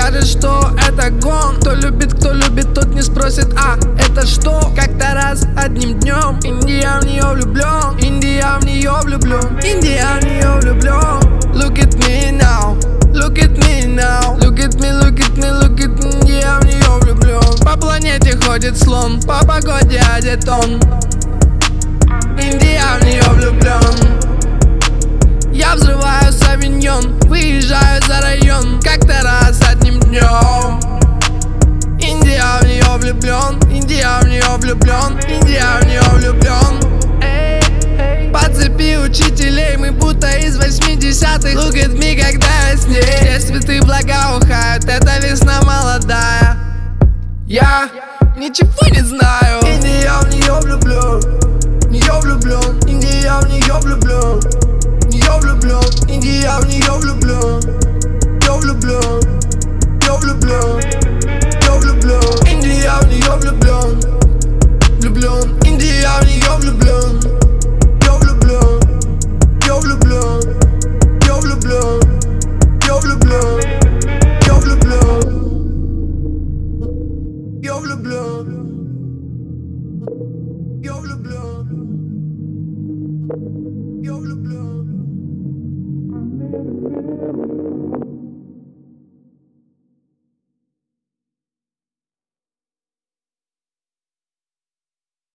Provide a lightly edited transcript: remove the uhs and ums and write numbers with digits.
скажет, что это гон. Кто любит, тот не спросит, а это что? Как-то раз одним днем Индия в нее влюблен, Индия в нее влюблен, Индия в нее влюблен. Look at me now, look at me now, look at me, look at me, look at me. Индия в нее влюблен. По планете ходит слон, по погоде одет он. Индия в нее влюблен. Я взрываю савиньон, выезжаю за район. Как-то раз одним днем Индия в нее влюблен, Индия в нее влюблен, Индия в нее влюблен. По цепи учителей мы будто из 80-х. Look at me, когда я с ней. Все цветы благоухают, это весна молодая. Я ничего не знаю. Индия в нее влюблен, в нее влюблен, Индия в нее влюблен, в нее влюблен, Индия в нее влюблен.